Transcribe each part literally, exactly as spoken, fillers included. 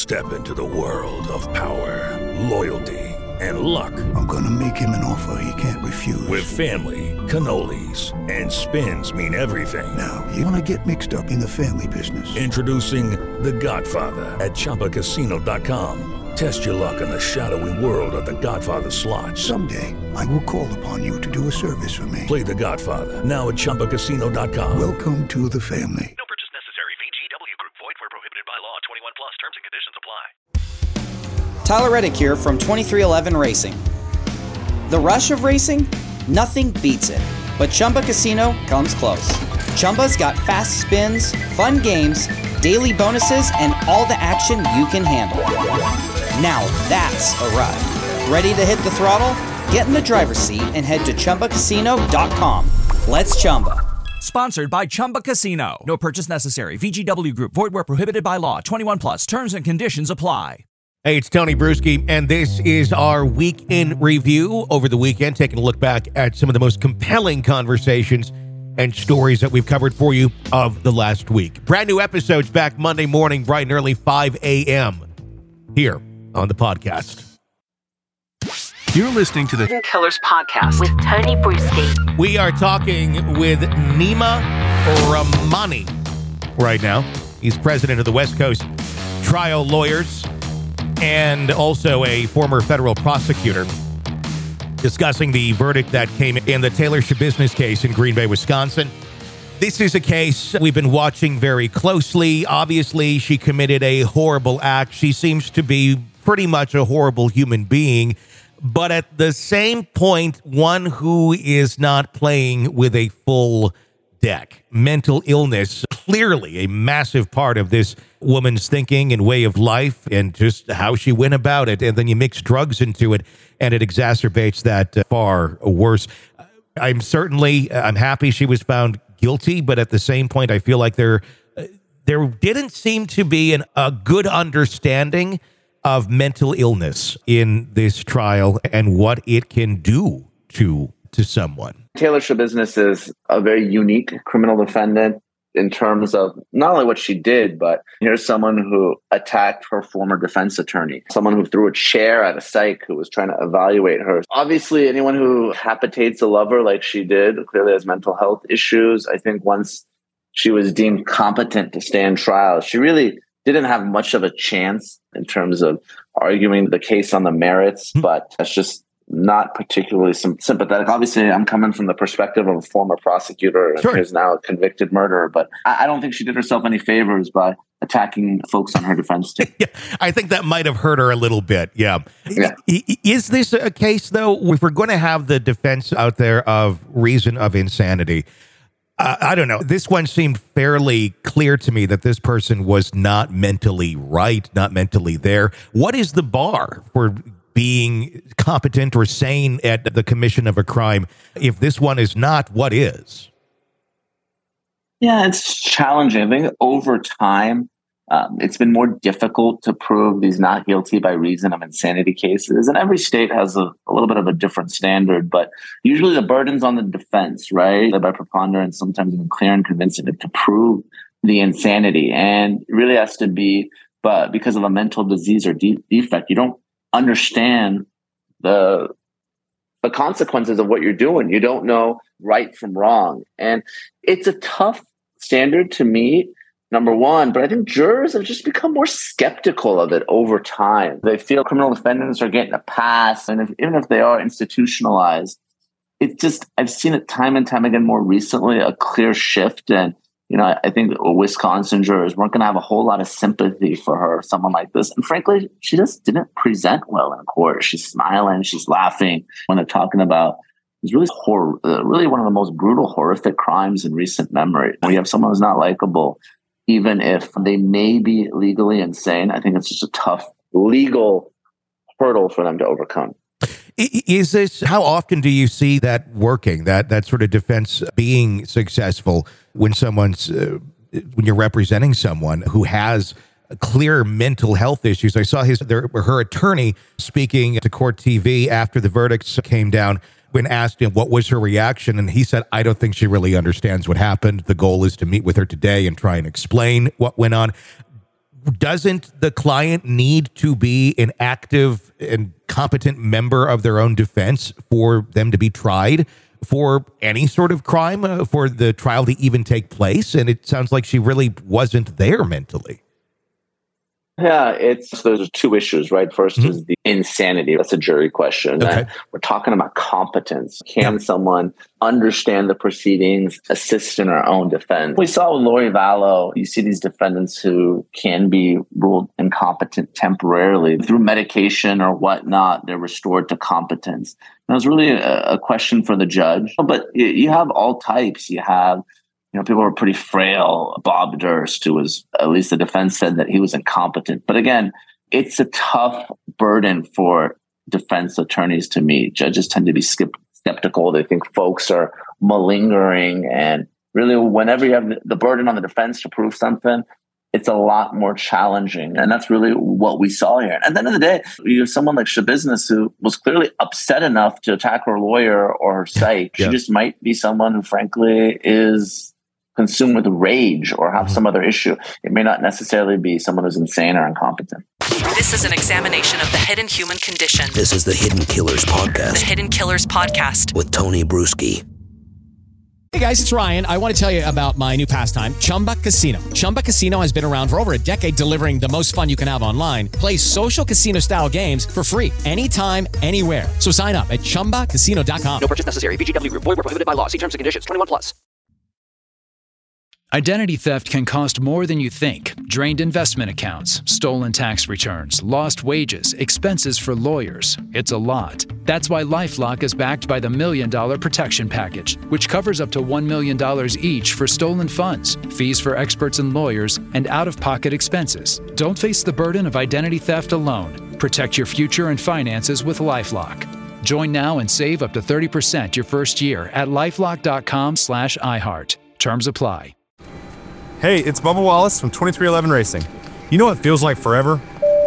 Step into the world of power, loyalty, and luck. I'm gonna make him an offer he can't refuse. With family, cannolis, and spins mean everything. Now, you wanna get mixed up in the family business. Introducing The Godfather at Chumba Casino dot com. Test your luck in the shadowy world of The Godfather slot. Someday, I will call upon you to do a service for me. Play The Godfather now at Chumba Casino dot com. Welcome to the family. No purchase necessary. V G W Group. Void where prohibited by law. twenty-one plus. Terms and conditions apply. Tyler Reddick here from twenty-three eleven Racing. The rush of racing? Nothing beats it. But Chumba Casino comes close. Chumba's got fast spins, fun games, daily bonuses, and all the action you can handle. Now that's a ride. Ready to hit the throttle? Get in the driver's seat and head to Chumba Casino dot com. Let's Chumba. Sponsored by Chumba Casino. No purchase necessary. V G W Group. Void where prohibited by law. twenty-one plus. Terms and conditions apply. Hey, it's Tony Bruschi, and this is our Week in Review over the weekend, taking a look back at some of the most compelling conversations and stories that we've covered for you of the last week. Brand new episodes back Monday morning, bright and early, five a.m. here on the podcast. You're listening to the Killers Podcast with Tony Bruschi. We are talking with Nima Rahmani right now. He's president of the West Coast Trial Lawyers and also a former federal prosecutor, discussing the verdict that came in the Taylor Schabusiness case in Green Bay, Wisconsin. This is a case we've been watching very closely. Obviously, she committed a horrible act. She seems to be pretty much a horrible human being, but at the same point, one who is not playing with a full deck. Mental illness, clearly a massive part of this woman's thinking and way of life and just how she went about it. And then you mix drugs into it and it exacerbates that uh, far worse. I'm certainly, I'm happy she was found guilty, but at the same point, I feel like there, uh, there didn't seem to be an, a good understanding of mental illness in this trial and what it can do to to someone. Taylor Schabusiness is a very unique criminal defendant in terms of not only what she did, but here's someone who attacked her former defense attorney, someone who threw a chair at a psych who was trying to evaluate her. Obviously, anyone who capitates a lover like she did clearly has mental health issues. I think once she was deemed competent to stand trial, she really didn't have much of a chance in terms of arguing the case on the merits, but that's just not particularly sim- sympathetic. Obviously, I'm coming from the perspective of a former prosecutor and Sure. who's now a convicted murderer, but I-, I don't think she did herself any favors by attacking folks on her defense team. Yeah, I think that might have hurt her a little bit. Yeah. Yeah. I- Is this a case, though, if we're going to have the defense out there of reason of insanity? Uh, I don't know. This one seemed fairly clear to me that this person was not mentally right, not mentally there. What is the bar for being competent or sane at the commission of a crime? If this one is not, what is? Yeah, it's challenging. I think over time, um, it's been more difficult to prove these not guilty by reason of insanity cases. And every state has a, a little bit of a different standard, but usually the burden's on the defense, right? By preponderance, sometimes even clear and convincing to prove the insanity. And it really has to be but because of a mental disease or de- defect. You don't understand the the consequences of what you're doing. You don't know right from wrong. And it's a tough standard to meet, number one, but I think jurors have just become more skeptical of it over time. They feel criminal defendants are getting a pass, and if, even if they are institutionalized, it's just, I've seen it time and time again more recently, a clear shift. And you know, I think Wisconsin jurors weren't going to have a whole lot of sympathy for her, someone like this. And frankly, she just didn't present well in court. She's smiling, she's laughing when they're talking about it's really hor- uh, really one of the most brutal, horrific crimes in recent memory. When you have someone who's not likable, even if they may be legally insane, I think it's just a tough legal hurdle for them to overcome. Is this, how often do you see that working, that that sort of defense being successful when someone's, uh, when you're representing someone who has clear mental health issues? I saw his, their, her attorney speaking to Court T V after the verdicts came down when asked him what was her reaction. And he said, I don't think she really understands what happened. The goal is to meet with her today and try and explain what went on. doesn't the client need to be an active and competent member of their own defense for them to be tried for any sort of crime, uh, for the trial to even take place? And it sounds like she really wasn't there mentally. Yeah, it's those are two issues, right? First mm-hmm. is the insanity. That's a jury question. Okay. And we're talking about competence. Can yeah. someone understand the proceedings, assist in our own defense? We saw with Lori Vallow, you see these defendants who can be ruled incompetent temporarily through medication or whatnot. They're restored to competence. And it was really a, a question for the judge. But you, you have all types. You have You know, people were pretty frail. Bob Durst, who was, at least the defense said that he was incompetent. But again, it's a tough burden for defense attorneys to meet. Judges tend to be skip- skeptical. They think folks are malingering. And really, whenever you have the burden on the defense to prove something, it's a lot more challenging. And that's really what we saw here. And at the end of the day, you have someone like Shabiznes who was clearly upset enough to attack her lawyer or her psych. Yeah. She just might be someone who, frankly, is consumed with rage or have some other issue. It may not necessarily be someone who's insane or incompetent. This is an examination of the hidden human condition. This is the Hidden Killers Podcast. The Hidden Killers Podcast. With Tony Bruschi. Hey guys, it's Ryan. I want to tell you about my new pastime, Chumba Casino. Chumba Casino has been around for over a decade, delivering the most fun you can have online. Play social casino-style games for free anytime, anywhere. So sign up at chumba casino dot com. No purchase necessary. V G W Group. Void where prohibited by law. See terms and conditions. twenty-one plus. Identity theft can cost more than you think. Drained investment accounts, stolen tax returns, lost wages, expenses for lawyers. It's a lot. That's why LifeLock is backed by the Million Dollar Protection Package, which covers up to one million dollars each for stolen funds, fees for experts and lawyers, and out-of-pocket expenses. Don't face the burden of identity theft alone. Protect your future and finances with LifeLock. Join now and save up to thirty percent your first year at LifeLock.com slash iHeart. Terms apply. Hey, it's Bubba Wallace from twenty-three eleven Racing. You know what feels like forever?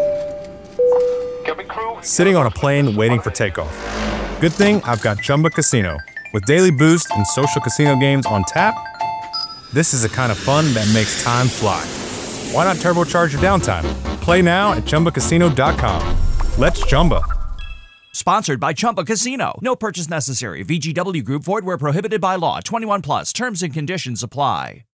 Sitting on a plane waiting for takeoff. Good thing I've got Chumba Casino. With daily boost and social casino games on tap, this is the kind of fun that makes time fly. Why not turbocharge your downtime? Play now at Chumba Casino dot com. Let's Chumba. Sponsored by Chumba Casino. No purchase necessary. V G W Group. Void where prohibited by law. twenty-one plus. Terms and conditions apply.